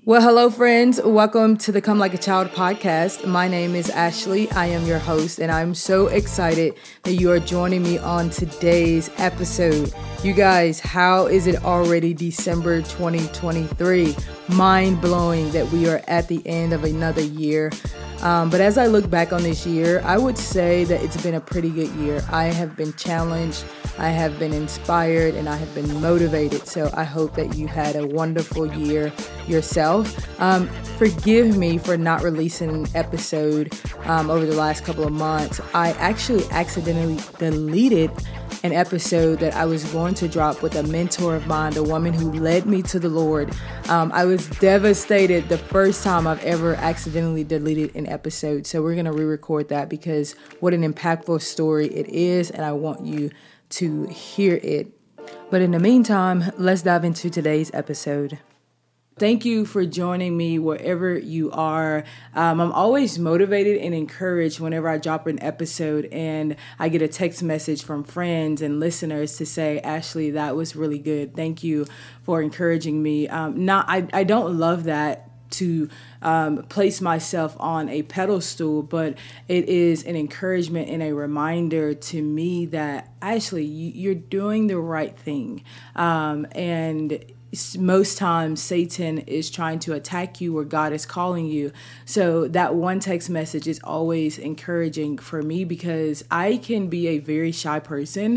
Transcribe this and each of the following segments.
Well, hello, friends. Welcome to the Come Like a Child podcast. My name is Ashley. I am your host, and I'm so excited that you are joining me on today's episode. You guys, how is it already December 2023? Mind blowing that we are at the end of another year. But as I look back on this year, I would say that it's been a pretty good year. I have been challenged, I have been inspired, and I have been motivated. So I hope that you had a wonderful year yourself. Forgive me for not releasing an episode over the last couple of months. I actually accidentally deleted an episode that I was going to drop with a mentor of mine, the woman who led me to the Lord. I was devastated the first time I've ever accidentally deleted an episode. So we're going to re-record that because what an impactful story it is, and I want you to hear it. But in the meantime, let's dive into today's episode. Thank you for joining me wherever you are. I'm always motivated and encouraged whenever I drop an episode and I get a text message from friends and listeners to say, Ashley, that was really good. Thank you for encouraging me. I don't love that to place myself on a pedestal, but it is an encouragement and a reminder to me that Ashley, you're doing the right thing. And most times Satan is trying to attack you where God is calling you. So that one text message is always encouraging for me because I can be a very shy person.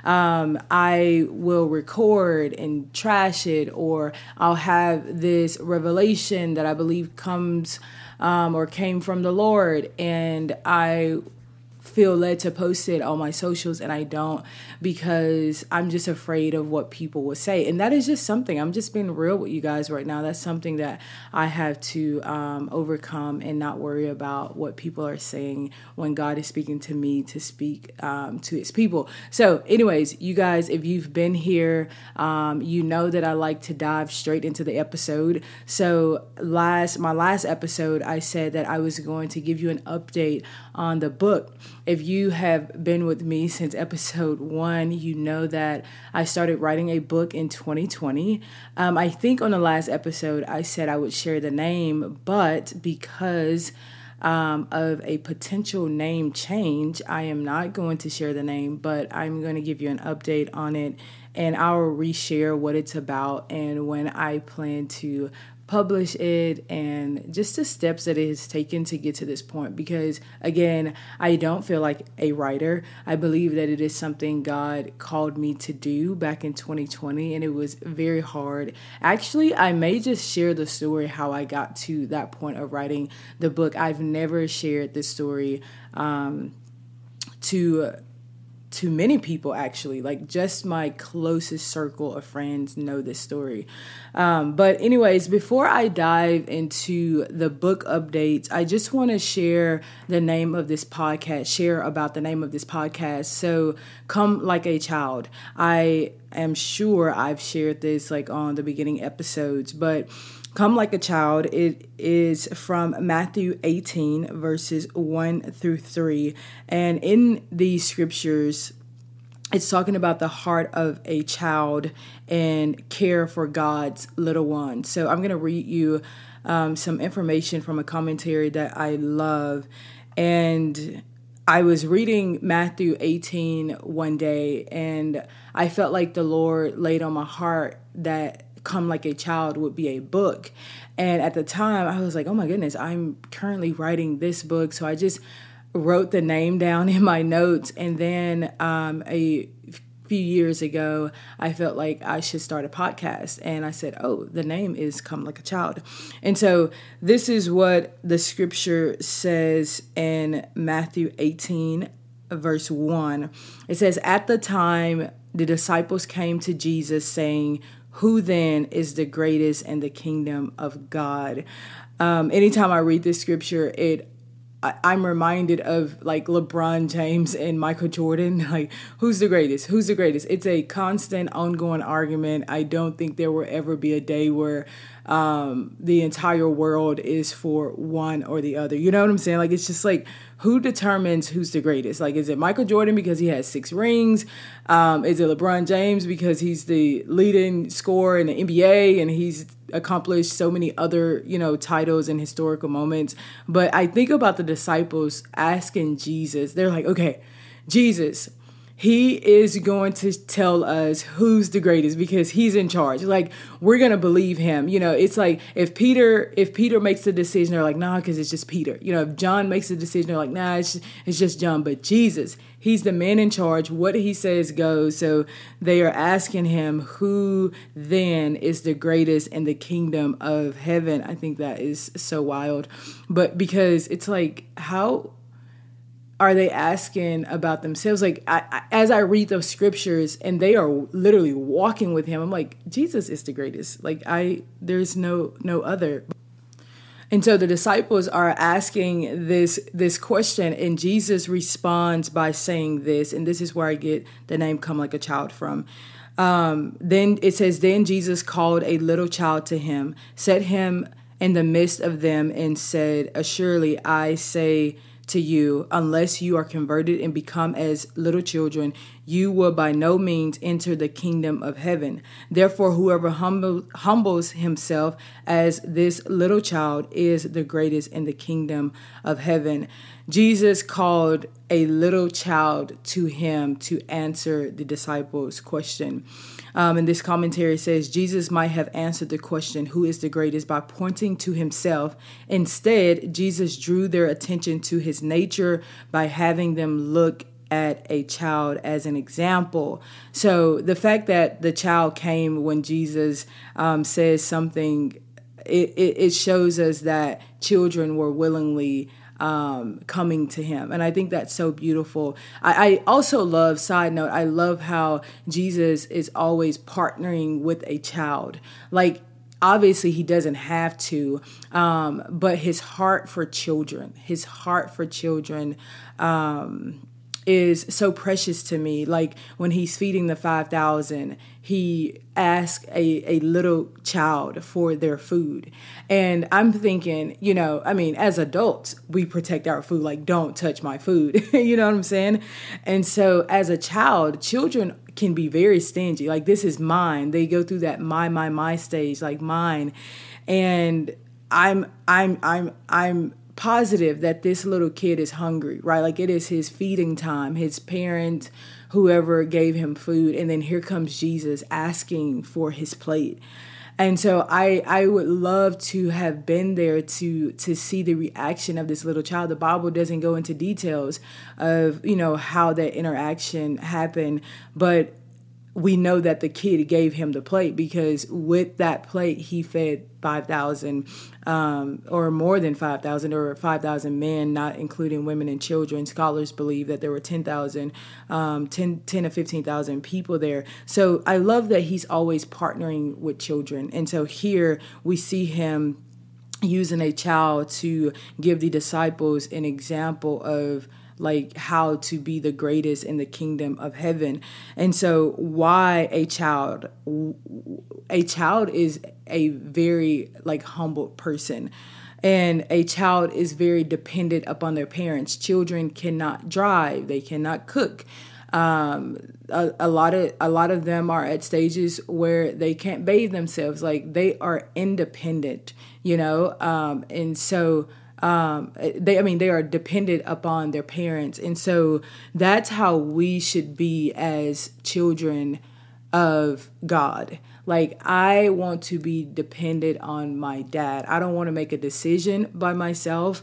I will record and trash it, or I'll have this revelation that I believe comes or came from the Lord, and I feel led to post it on my socials, and I don't, because I'm just afraid of what people will say. And that is just something, I'm just being real with you guys right now. That's something that I have to overcome and not worry about what people are saying when God is speaking to me to speak to his people. So anyways, you guys, if you've been here, you know that I like to dive straight into the episode. So my last episode, I said that I was going to give you an update on the book. If you have been with me since episode 1, you know that I started writing a book in 2020. I think on the last episode, I said I would share the name, but because of a potential name change, I am not going to share the name, but I'm going to give you an update on it, and I'll reshare what it's about and when I plan to publish it and just the steps that it has taken to get to this point. Because again, I don't feel like a writer. I believe that it is something God called me to do back in 2020, and it was very hard. Actually, I may just share the story how I got to that point of writing the book. I've never shared this story to many people, actually. Like, just my closest circle of friends know this story. But anyways, before I dive into the book updates, I just want to share about the name of this podcast. So, Come Like a Child. I am sure I've shared this like on the beginning episodes, but Come Like a Child, it is from Matthew 18, verses 1 through 3. And in these scriptures, it's talking about the heart of a child and care for God's little one. So I'm going to read you some information from a commentary that I love. And I was reading Matthew 18 one day, and I felt like the Lord laid on my heart that Come Like a Child would be a book. And at the time, I was like, oh my goodness, I'm currently writing this book. So I just wrote the name down in my notes. And then a few years ago, I felt like I should start a podcast. And I said, oh, the name is Come Like a Child. And so this is what the scripture says in Matthew 18, verse 1. It says, at the time, the disciples came to Jesus saying, who then is the greatest in the kingdom of God? Anytime I read this scripture, I'm reminded of like LeBron James and Michael Jordan. Like, who's the greatest? Who's the greatest? It's a constant, ongoing argument. I don't think there will ever be a day where the entire world is for one or the other. You know what I'm saying? Like, it's just like, who determines who's the greatest? Like, is it Michael Jordan because he has 6 rings? Is it LeBron James because he's the leading scorer in the NBA and he's accomplished so many other, titles and historical moments? But I think about the disciples asking Jesus. They're like, okay, Jesus, he is going to tell us who's the greatest because he's in charge. Like, we're going to believe him. It's like if Peter makes the decision, they're like, nah, because it's just Peter. If John makes the decision, they're like, nah, it's just John. But Jesus, he's the man in charge. What he says goes. So they are asking him who then is the greatest in the kingdom of heaven. I think that is so wild. But because it's like, how are they asking about themselves? Like, as I read those scriptures and they are literally walking with him, I'm like, Jesus is the greatest. Like, there's no other. And so the disciples are asking this question, and Jesus responds by saying this, and this is where I get the name Come Like a Child from. Then it says, then Jesus called a little child to him, set him in the midst of them, and said, assuredly, I say to you, unless you are converted and become as little children, you will by no means enter the kingdom of heaven. Therefore, whoever humbles himself as this little child is the greatest in the kingdom of heaven. Jesus called a little child to him to answer the disciples' question. And this commentary says Jesus might have answered the question, who is the greatest, by pointing to himself. Instead, Jesus drew their attention to his nature by having them look at a child as an example. So the fact that the child came when Jesus says something, it shows us that children were willingly coming to him. And I think that's so beautiful. I also love, side note, I love how Jesus is always partnering with a child. Like, obviously he doesn't have to, but his heart for children is so precious to me. Like, when he's feeding the 5,000, he asked a little child for their food. And I'm thinking, as adults, we protect our food. Like, don't touch my food. You know what I'm saying? And so as a child, children can be very stingy. Like, this is mine. They go through that my stage, like mine. And I'm positive that this little kid is hungry, right? Like, it is his feeding time. His parent, whoever gave him food, and then here comes Jesus asking for his plate. And so I would love to have been there to see the reaction of this little child. The Bible doesn't go into details of, how that interaction happened, but we know that the kid gave him the plate, because with that plate, he fed 5,000 or more than 5,000, or 5,000 men, not including women and children. Scholars believe that there were 10 to 15,000 people there. So I love that he's always partnering with children. And so here we see him using a child to give the disciples an example of, like, how to be the greatest in the kingdom of heaven. And so why a child? A child is a very, humble person. And a child is very dependent upon their parents. Children cannot drive. They cannot cook. A lot of them are at stages where they can't bathe themselves. Like, they are independent, and so they are dependent upon their parents. And so that's how we should be as children of God. Like, I want to be dependent on my dad. I don't want to make a decision by myself.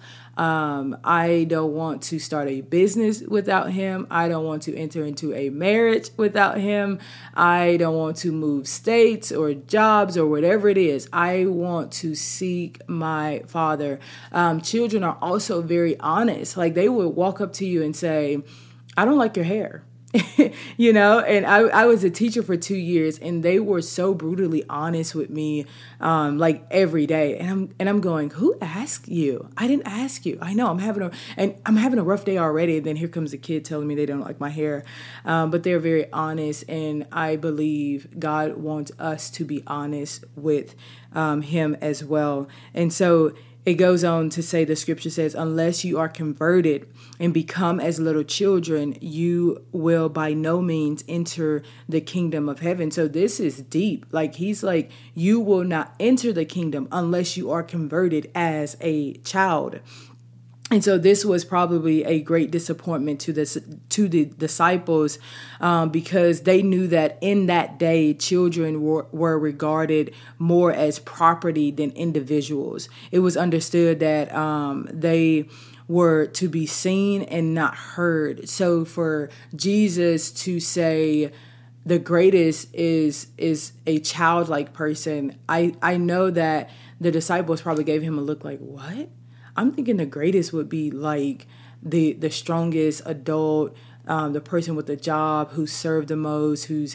I don't want to start a business without him. I don't want to enter into a marriage without him. I don't want to move states or jobs or whatever it is. I want to seek my father. Children are also very honest. Like, they will walk up to you and say, I don't like your hair. And I was a teacher for 2 years, and they were so brutally honest with me, like every day. And I'm going, who asked you? I didn't ask you. I know I'm having a rough day already. And then here comes a kid telling me they don't like my hair. But they're very honest. And I believe God wants us to be honest with him as well. And so it goes on to say, the scripture says, unless you are converted and become as little children, you will by no means enter the kingdom of heaven. So this is deep. Like, he's like, you will not enter the kingdom unless you are converted as a child. And so this was probably a great disappointment to the disciples, because they knew that in that day, children were regarded more as property than individuals. It was understood that they were to be seen and not heard. So for Jesus to say the greatest is a childlike person, I know that the disciples probably gave him a look like, what? I'm thinking the greatest would be like the strongest adult, the person with the job who served the most, who's,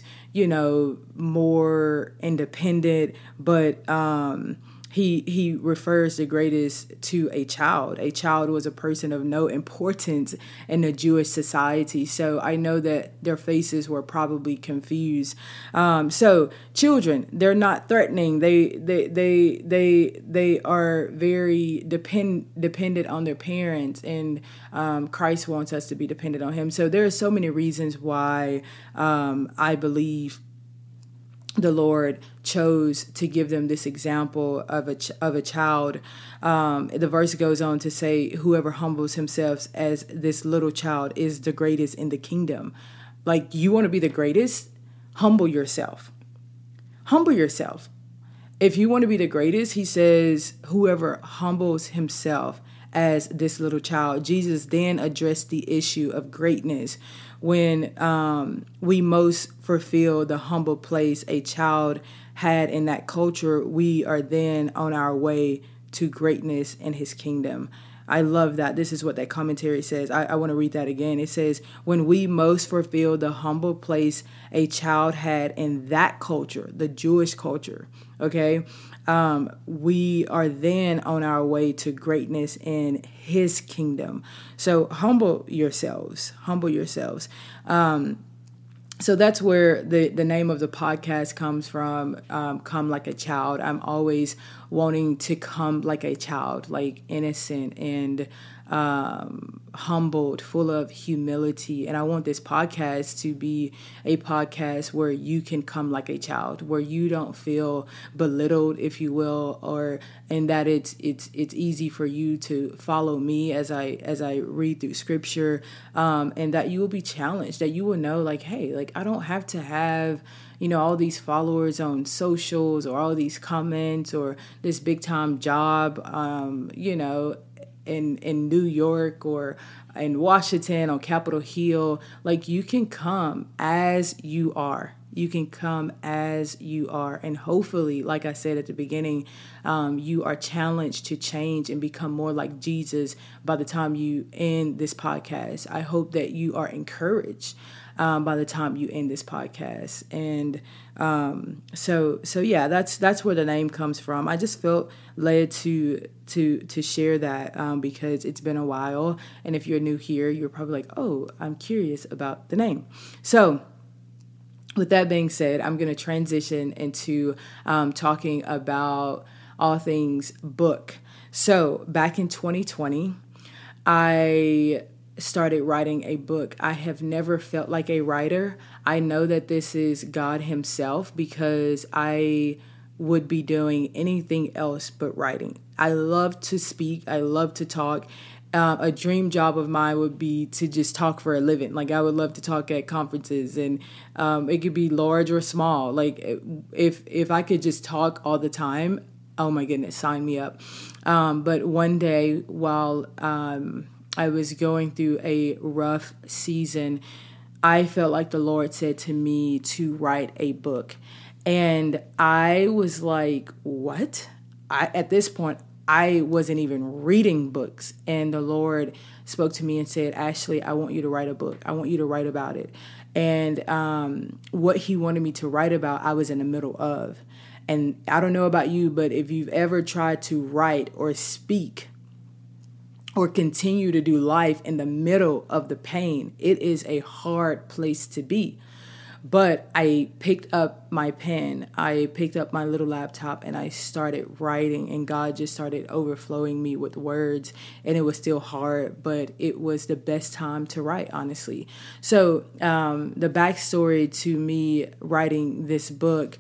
more independent. But he refers the greatest to a child. A child was a person of no importance in the Jewish society. So I know that their faces were probably confused. So children, they're not threatening. They are very dependent on their parents, and Christ wants us to be dependent on him. So there are so many reasons why I believe the Lord chose to give them this example of a child. The verse goes on to say, whoever humbles himself as this little child is the greatest in the kingdom. Like, you want to be the greatest? Humble yourself. Humble yourself. If you want to be the greatest, he says, whoever humbles himself as this little child. Jesus then addressed the issue of greatness when we most fulfill the humble place a child had in that culture. We are then on our way to greatness in his kingdom. I love that. This is what that commentary says. I want to read that again. It says, when we most fulfill the humble place a child had in that culture, the Jewish culture, okay, we are then on our way to greatness in his kingdom. So humble yourselves. So that's where the name of the podcast comes from, Come Like a Child. I'm always wanting to come like a child, like innocent and humbled, full of humility. And I want this podcast to be a podcast where you can come like a child, where you don't feel belittled, if you will, and that it's easy for you to follow me as I read through scripture, and that you will be challenged, that you will know, like, hey, like, I don't have to have all these followers on socials or all these comments or this big time job, in New York or in Washington on Capitol Hill. Like, you can come as you are. You can come as you are. And hopefully, like I said at the beginning, you are challenged to change and become more like Jesus by the time you end this podcast. I hope that you are encouraged by the time you end this podcast. And so yeah, that's where the name comes from. I just felt led to share that because it's been a while. And if you're new here, you're probably like, oh, I'm curious about the name. So with that being said, I'm going to transition into talking about all things book. So back in 2020, I started writing a book. I have never felt like a writer. I know that this is God himself, because I would be doing anything else but writing. I love to speak. I love to talk. A dream job of mine would be to just talk for a living. Like, I would love to talk at conferences, and it could be large or small. Like, if I could just talk all the time, oh my goodness, sign me up. But one day, while I was going through a rough season, I felt like the Lord said to me to write a book. And I was like, what? At this point, I wasn't even reading books. And the Lord spoke to me and said, Ashley, I want you to write a book. I want you to write about it. And what he wanted me to write about, I was in the middle of. And I don't know about you, but if you've ever tried to write or speak or continue to do life in the middle of the pain, it is a hard place to be. But I picked up my pen, I picked up my little laptop, and I started writing, and God just started overflowing me with words. And it was still hard, but it was the best time to write, honestly. So the backstory to me writing this book,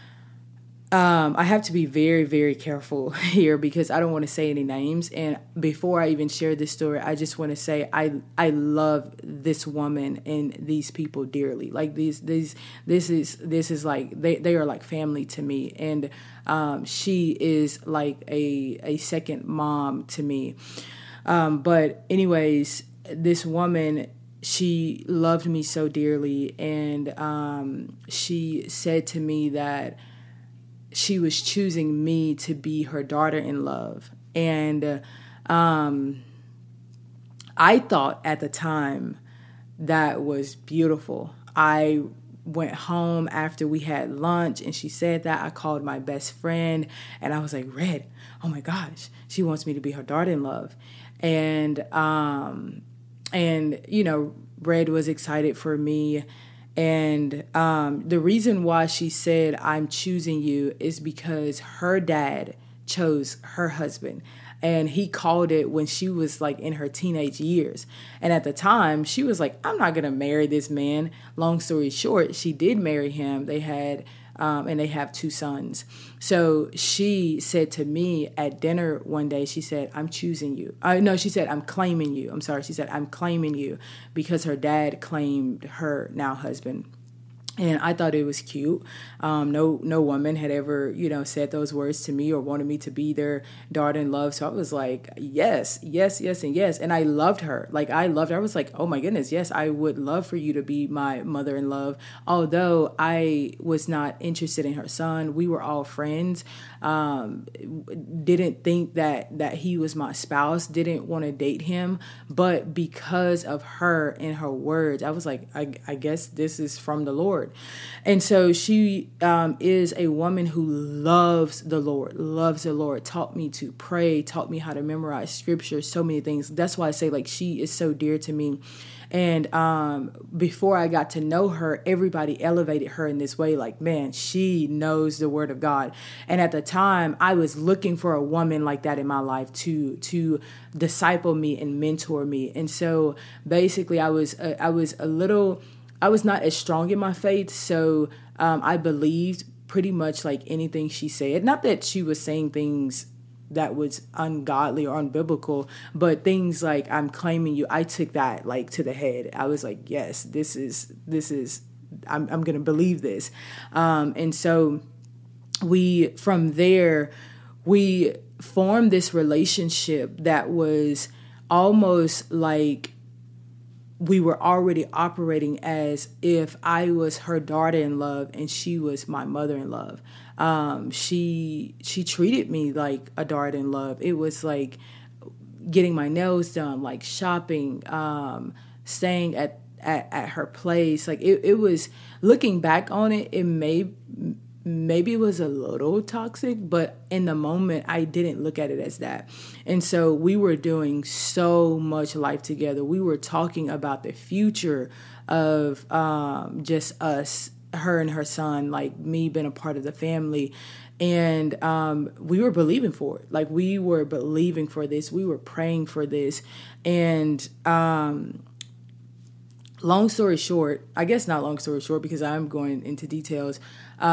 I have to be very, very careful here because I don't want to say any names. And before I even share this story, I just want to say I love this woman and these people dearly. Like this is like they are like family to me, and she is like a second mom to me. But anyways, this woman, she loved me so dearly, and she said to me that she was choosing me to be her daughter-in-law. And I thought at the time that was beautiful. I went home after we had lunch and she said that. I called my best friend and I was like, Red, oh my gosh, she wants me to be her daughter-in-law. And you know, Red was excited for me. And the reason why she said, I'm choosing you, is because her dad chose her husband. And he called it when she was like in her teenage years. And at the time, she was like, I'm not going to marry this man. Long story short, she did marry him. They had and they have 2 sons. So she said to me at dinner one day, she said, I'm choosing you. No, she said, I'm claiming you. I'm sorry. She said, I'm claiming you, because her dad claimed her now husband. And I thought it was cute. No woman had ever, said those words to me or wanted me to be their daughter-in-law. So I was like, yes, yes, yes, and yes. And I loved her. Like, I loved her. I was like, oh my goodness, yes, I would love for you to be my mother-in-law. Although I was not interested in her son. We were all friends. Didn't think that he was my spouse. Didn't want to date him. But because of her and her words, I was like, I guess this is from the Lord. And so she is a woman who loves the Lord, taught me to pray, taught me how to memorize scripture, so many things. That's why I say, like, she is so dear to me. And before I got to know her, everybody elevated her in this way, like, man, she knows the word of God. And at the time, I was looking for a woman like that in my life to disciple me and mentor me. And so basically I was not as strong in my faith, so I believed pretty much like anything she said. Not that she was saying things that was ungodly or unbiblical, but things like, I'm claiming you, I took that like to the head. I was like, yes, this is I'm going to believe this. And so from there, we formed this relationship that was almost like we were already operating as if I was her daughter-in-law and she was my mother-in-law. She treated me like a daughter-in-law. It was like getting my nails done, like shopping, staying at her place. Like it was, looking back on it, maybe it was a little toxic, but in the moment, I didn't look at it as that. And so we were doing so much life together. We were talking about the future of just us, her and her son, like me being a part of the family. And we were believing for it. Like, we were believing for this. We were praying for this. And long story short, I guess not long story short, because I'm going into details.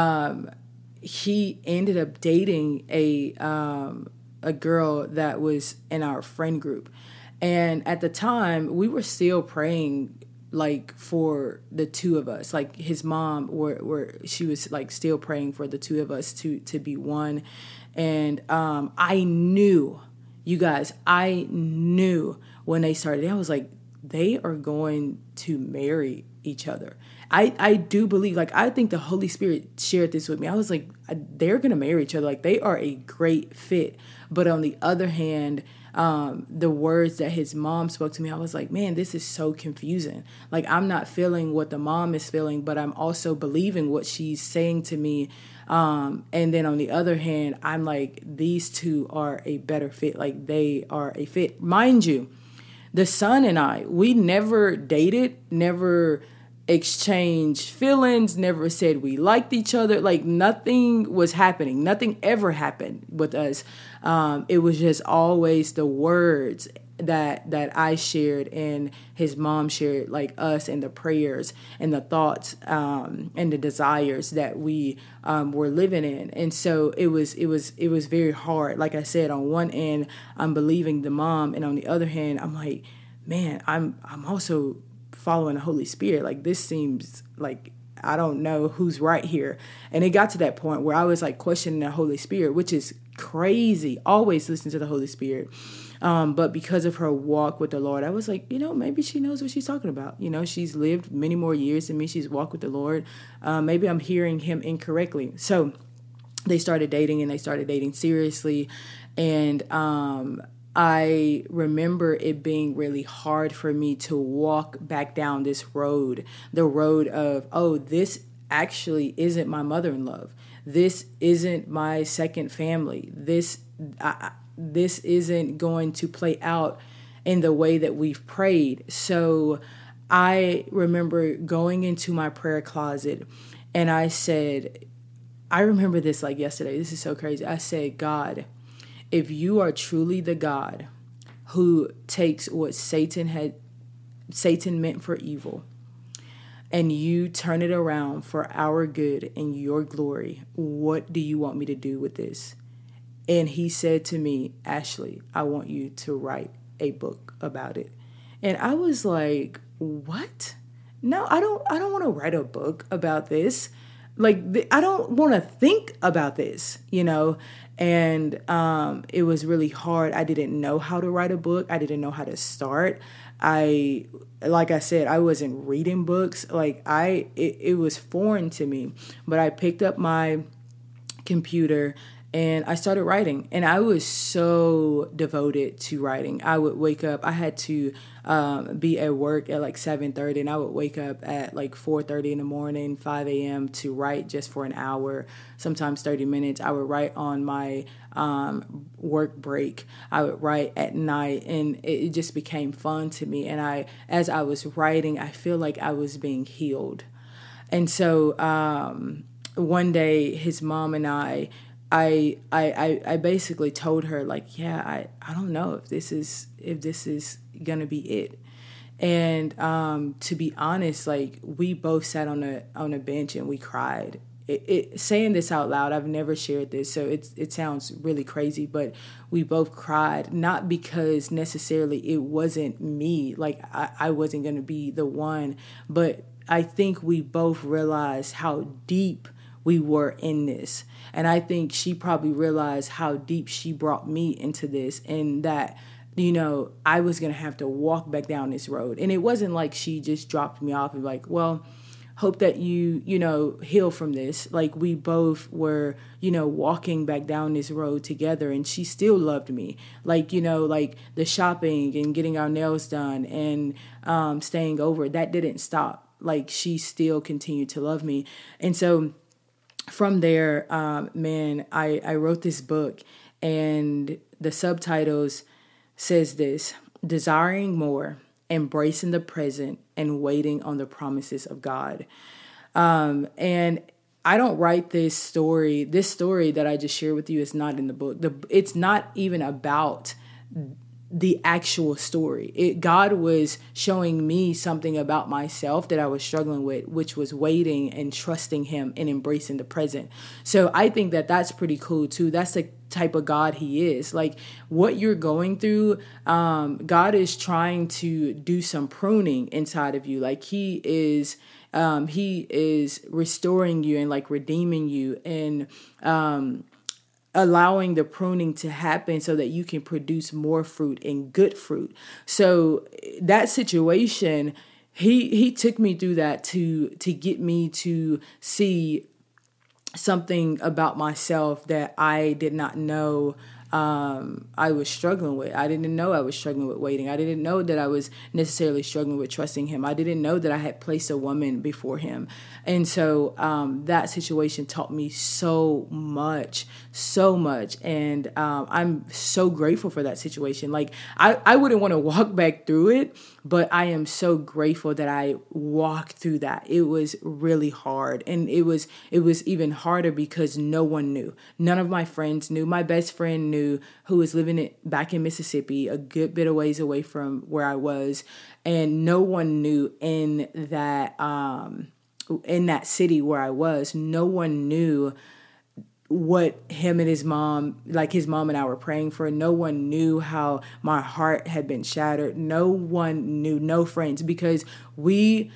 He ended up dating a girl that was in our friend group. And at the time, we were still praying, like, for the two of us. Like, his mom, she was like still praying for the two of us to be one. And I knew, you guys, when they started, I was like, they are going to marry each other. I do believe, like, I think the Holy Spirit shared this with me. I was like, they're going to marry each other. Like, they are a great fit. But on the other hand, the words that his mom spoke to me, I was like, man, this is so confusing. Like, I'm not feeling what the mom is feeling, but I'm also believing what she's saying to me. And then on the other hand, I'm like, these two are a better fit. Like, they are a fit. Mind you, the son and I, we never dated, never exchanged feelings, never said we liked each other. Like, nothing was happening. Nothing ever happened with us. It was just always the words that I shared and his mom shared, like us, and the prayers and the thoughts and the desires that we were living in. And so it was very hard. Like I said, on one end, I'm believing the mom, and on the other hand, I'm like, man, I'm also following the Holy Spirit. Like, this seems like I don't know who's right here. And it got to that point where I was like questioning the Holy Spirit, which is crazy. Always listen to the Holy Spirit. But because of her walk with the Lord, I was like, maybe she knows what she's talking about. She's lived many more years than me. She's walked with the Lord. Maybe I'm hearing him incorrectly. So they started dating, and they started dating seriously. And I remember it being really hard for me to walk back down this road, the road of, oh, this actually isn't my mother-in-law. This isn't my second family. This isn't going to play out in the way that we've prayed. So I remember going into my prayer closet, and I said, I remember this like yesterday. This is so crazy. I said, God, if you are truly the God who takes what Satan meant for evil, and you turn it around for our good and your glory, what do you want me to do with this? And he said to me, Ashley, I want you to write a book about it. And I was like, what? No, I don't want to write a book about this. Like, I don't want to think about this, And it was really hard. I didn't know how to write a book. I didn't know how to start. Like I said, I wasn't reading books. Like, it was foreign to me. But I picked up my computer and I started writing, and I was so devoted to writing. I would wake up. I had to be at work at like 7:30, and I would wake up at like 4:30 in the morning, 5 a.m. to write just for an hour, sometimes 30 minutes. I would write on my work break. I would write at night, and it just became fun to me. And as I was writing, I feel like I was being healed. And so one day, his mom and I basically told her, like, yeah, I don't know if this is gonna be it. And to be honest, like, we both sat on a bench and we cried. Saying this out loud, I've never shared this, so it sounds really crazy, but we both cried, not because necessarily it wasn't me, like I wasn't gonna be the one, but I think we both realized how deep we were in this. And I think she probably realized how deep she brought me into this, and that, I was going to have to walk back down this road. And it wasn't like she just dropped me off and like, well, hope that you heal from this. Like, we both were, walking back down this road together, and she still loved me. Like, like the shopping and getting our nails done and staying over, that didn't stop. Like, she still continued to love me. And so from there, I wrote this book, and the subtitles says this: Desiring More, Embracing the Present, and Waiting on the Promises of God. And I don't write this story. This story that I just shared with you is not in the book. It's not even about the actual story. God was showing me something about myself that I was struggling with, which was waiting and trusting him and embracing the present. So I think that that's pretty cool too. That's the type of God he is. Like, what you're going through, God is trying to do some pruning inside of you. Like, he is restoring you and like redeeming you, and allowing the pruning to happen so that you can produce more fruit and good fruit. So that situation, he took me through that to get me to see something about myself that I did not know I was struggling with. I didn't know I was struggling with waiting. I didn't know that I was necessarily struggling with trusting him. I didn't know that I had placed a woman before him. And so that situation taught me so much. And I'm so grateful for that situation. Like, I wouldn't want to walk back through it, but I am so grateful that I walked through that. It was really hard. And it was even harder because no one knew. None of my friends knew. My best friend knew, who was living back in Mississippi, a good bit of ways away from where I was. And no one knew in that city where I was. No one knew what him and his mom, like his mom and I were praying for. No one knew how my heart had been shattered. No one knew, no friends, because we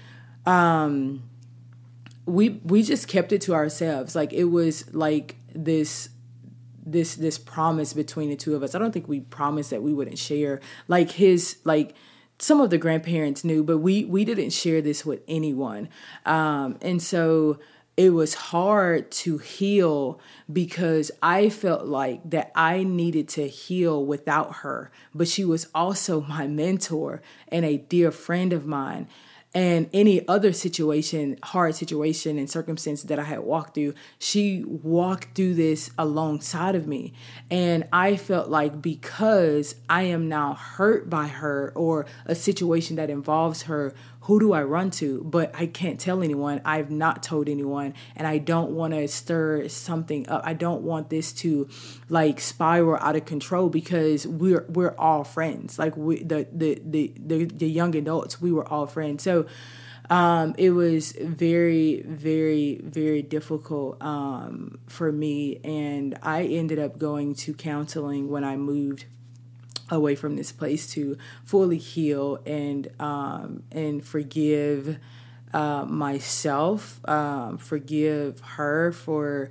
just kept it to ourselves. Like, it was like this promise between the two of us. I don't think we promised that we wouldn't share. Like, some of the grandparents knew, but we didn't share this with anyone. And so it was hard to heal because I felt like that I needed to heal without her. But she was also my mentor and a dear friend of mine. And any other situation, hard situation and circumstance that I had walked through, she walked through this alongside of me. And I felt like because I am now hurt by her or a situation that involves her, who do I run to? But I can't tell anyone. I've not told anyone. And I don't want to stir something up. I don't want this to like spiral out of control because we're all friends. Like the young adults, we were all friends. So it was very, very, very difficult for me. And I ended up going to counseling when I moved away from this place to fully heal and forgive myself, forgive her for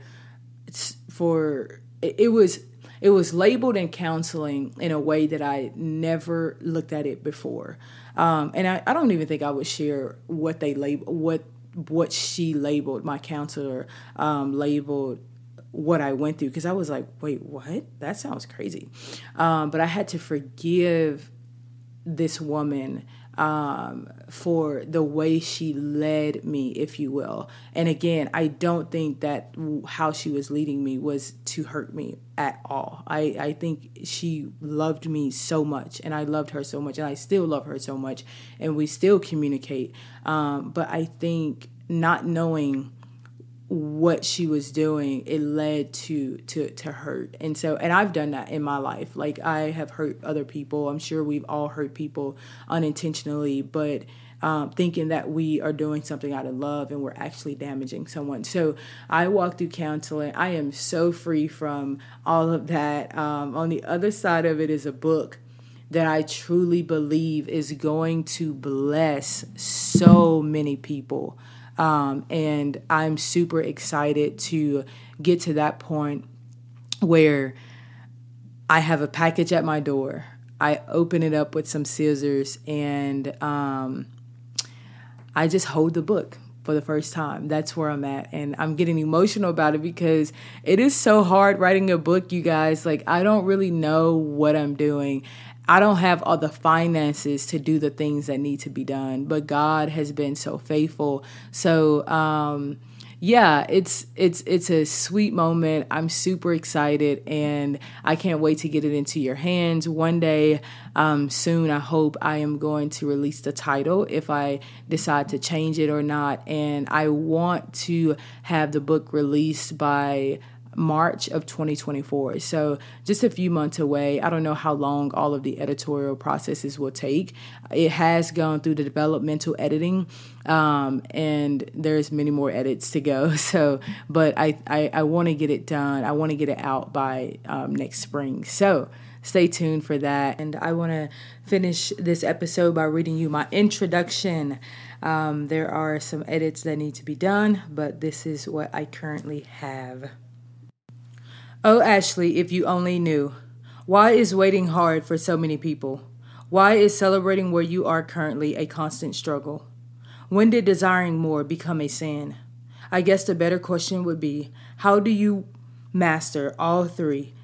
it was labeled in counseling in a way that I never looked at it before. And I don't even think I would share what they what she labeled, my counselor labeled what I went through, because I was like, wait, what? That sounds crazy. But I had to forgive this woman for the way she led me, if you will. And again, I don't think that how she was leading me was to hurt me at all. I think she loved me so much, and I loved her so much, and I still love her so much, and we still communicate. But I think not knowing what she was doing, it led to hurt. And I've done that in my life. Like, I have hurt other people. I'm sure we've all hurt people unintentionally, but thinking that we are doing something out of love and we're actually damaging someone. So I walked through counseling. I am so free from all of that. On the other side of it is a book that I truly believe is going to bless so many people. And I'm super excited to get to that point where I have a package at my door. I open it up with some scissors and I just hold the book for the first time. That's where I'm at. And I'm getting emotional about it because it is so hard writing a book, you guys. Like, I don't really know what I'm doing. I don't have all the finances to do the things that need to be done, but God has been so faithful. So, yeah, it's a sweet moment. I'm super excited, and I can't wait to get it into your hands one day. Soon, I hope I am going to release the title if I decide to change it or not. And I want to have the book released by March of 2024. So just a few months away. I don't know how long all of the editorial processes will take. It has gone through the developmental editing, and there's many more edits to go. So, but I want to get it done. I want to get it out by next spring. So stay tuned for that. And I want to finish this episode by reading you my introduction. There are some edits that need to be done, but this is what I currently have. Oh, Ashley, if you only knew. Why is waiting hard for so many people? Why is celebrating where you are currently a constant struggle? When did desiring more become a sin? I guess the better question would be, how do you master all three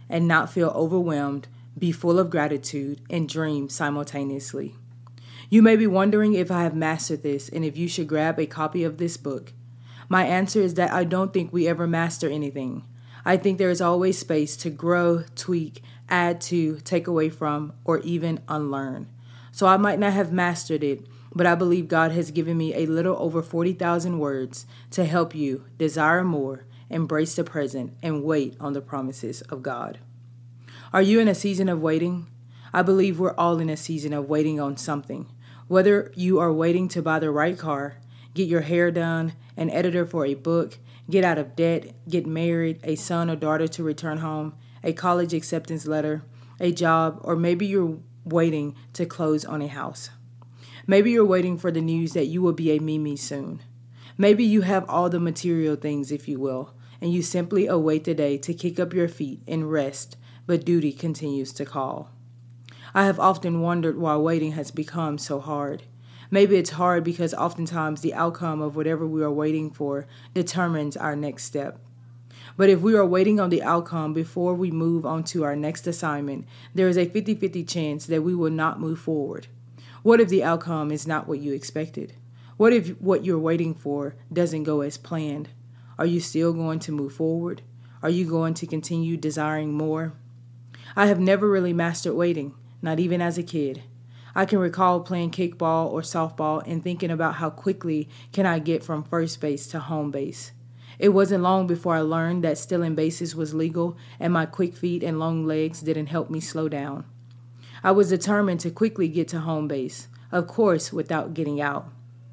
and not feel overwhelmed, be full of gratitude, and dream simultaneously. You may be wondering if I have mastered this and if you should grab a copy of this book. My answer is that I don't think we ever master anything. I think there is always space to grow, tweak, add to, take away from, or even unlearn. So I might not have mastered it, but I believe God has given me a little over 40,000 words to help you desire more, embrace the present, and wait on the promises of God. Are you in a season of waiting? I believe we're all in a season of waiting on something. Whether you are waiting to buy the right car, get your hair done, an editor for a book, get out of debt, get married, a son or daughter to return home, a college acceptance letter, a job, or maybe you're waiting to close on a house. Maybe you're waiting for the news that you will be a Mimi soon. Maybe you have all the material things, if you will, and you simply await the day to kick up your feet and rest, but duty continues to call. I have often wondered why waiting has become so hard. Maybe it's hard because oftentimes the outcome of whatever we are waiting for determines our next step. But if we are waiting on the outcome before we move on to our next assignment, there is a 50-50 chance that we will not move forward. What if the outcome is not what you expected? What if what you're waiting for doesn't go as planned? Are you still going to move forward? Are you going to continue desiring more? I have never really mastered waiting, not even as a kid. I can recall playing kickball or softball and thinking about how quickly can I get from first base to home base. It wasn't long before I learned that stealing bases was legal and my quick feet and long legs didn't help me slow down. I was determined to quickly get to home base, of course without getting out.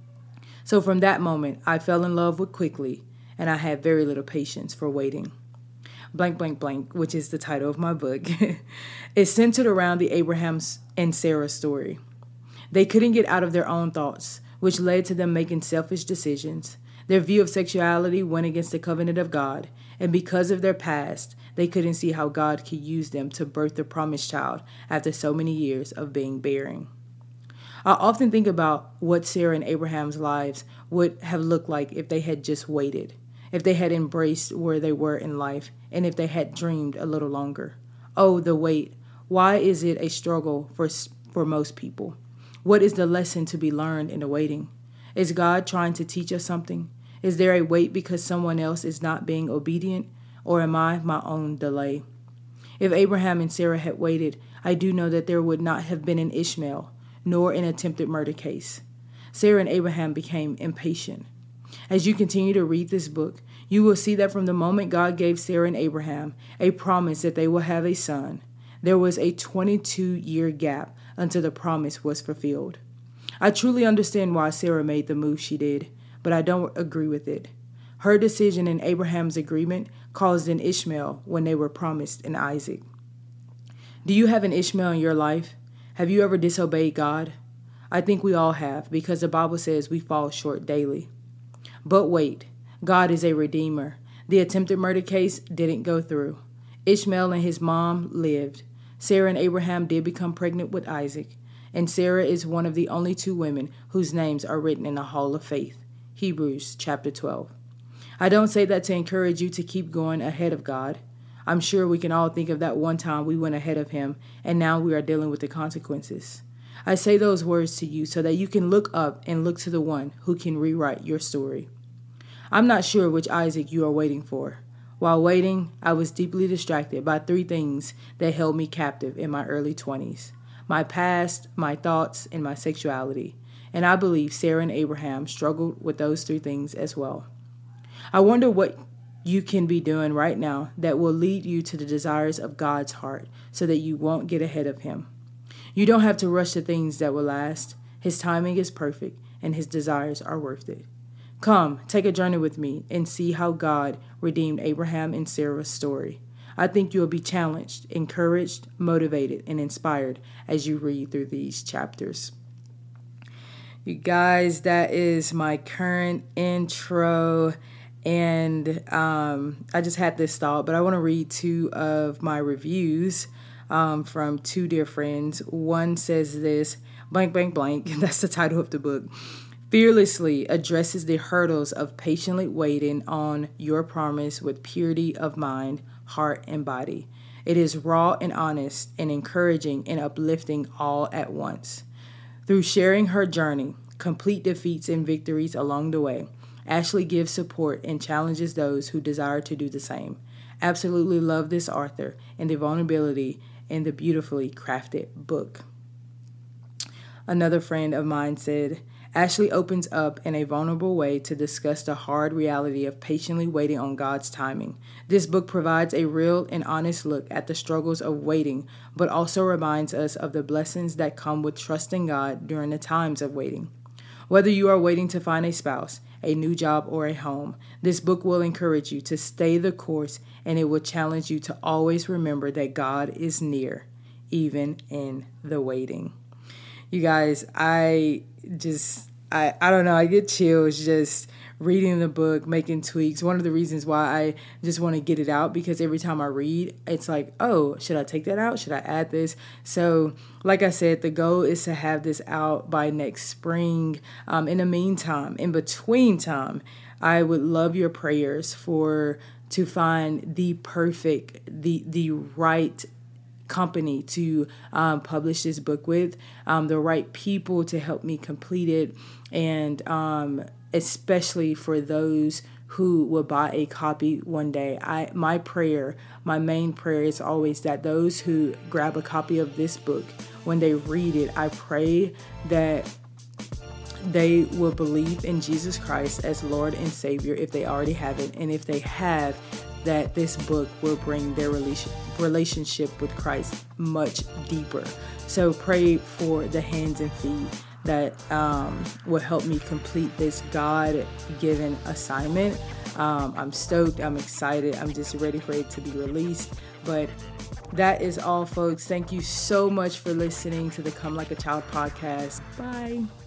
So from that moment, I fell in love with quickly, and I had very little patience for waiting. Blank, blank, blank, which is the title of my book, is centered around the Abraham and Sarah story. They couldn't get out of their own thoughts, which led to them making selfish decisions. Their view of sexuality went against the covenant of God, and because of their past, they couldn't see how God could use them to birth the promised child after so many years of being barren. I often think about what Sarah and Abraham's lives would have looked like if they had just waited, if they had embraced where they were in life, and if they had dreamed a little longer. Oh, the wait. Why is it a struggle for most people? What is the lesson to be learned in the waiting? Is God trying to teach us something? Is there a wait because someone else is not being obedient? Or am I my own delay? If Abraham and Sarah had waited, I do know that there would not have been an Ishmael, nor an attempted murder case. Sarah and Abraham became impatient. As you continue to read this book, you will see that from the moment God gave Sarah and Abraham a promise that they will have a son, there was a 22-year gap until the promise was fulfilled. I truly understand why Sarah made the move she did, but I don't agree with it. Her decision and Abraham's agreement caused an Ishmael when they were promised an Isaac. Do you have an Ishmael in your life? Have you ever disobeyed God? I think we all have, because the Bible says we fall short daily. But wait, God is a redeemer. The attempted murder case didn't go through. Ishmael and his mom lived. Sarah and Abraham did become pregnant with Isaac, and Sarah is one of the only two women whose names are written in the Hall of Faith, Hebrews chapter 12. I don't say that to encourage you to keep going ahead of God. I'm sure we can all think of that one time we went ahead of him, and now we are dealing with the consequences. I say those words to you so that you can look up and look to the one who can rewrite your story. I'm not sure which Isaac you are waiting for. While waiting, I was deeply distracted by three things that held me captive in my early 20s. My past, my thoughts, and my sexuality. And I believe Sarah and Abraham struggled with those three things as well. I wonder what you can be doing right now that will lead you to the desires of God's heart so that you won't get ahead of him. You don't have to rush the things that will last. His timing is perfect, and his desires are worth it. Come, take a journey with me and see how God redeemed Abraham and Sarah's story. I think you'll be challenged, encouraged, motivated, and inspired as you read through these chapters. You guys, that is my current intro. And I just had this thought, but I want to read two of my reviews from two dear friends. One says this, blank, blank, blank. That's the title of the book. Fearlessly addresses the hurdles of patiently waiting on your promise with purity of mind, heart, and body. It is raw and honest and encouraging and uplifting all at once. Through sharing her journey, complete defeats and victories along the way, Ashley gives support and challenges those who desire to do the same. Absolutely love this author and the vulnerability in the beautifully crafted book. Another friend of mine said, Ashley opens up in a vulnerable way to discuss the hard reality of patiently waiting on God's timing. This book provides a real and honest look at the struggles of waiting, but also reminds us of the blessings that come with trusting God during the times of waiting. Whether you are waiting to find a spouse, a new job, or a home, this book will encourage you to stay the course, and it will challenge you to always remember that God is near, even in the waiting. You guys, I don't know, I get chills just reading the book, making tweaks. One of the reasons why I just want to get it out, because every time I read, it's like, oh, should I take that out? Should I add this? So like I said, the goal is to have this out by next spring. In the meantime, in between time, I would love your prayers to find the right company to publish this book with, the right people to help me complete it, and especially for those who will buy a copy one day. My main prayer is always that those who grab a copy of this book, when they read it, I pray that they will believe in Jesus Christ as Lord and Savior if they already have it, and if they have, that this book will bring their relationship with Christ much deeper. So pray for the hands and feet that will help me complete this God-given assignment. I'm stoked. I'm excited. I'm just ready for it to be released. But that is all, folks. Thank you so much for listening to the Come Like a Child podcast. Bye.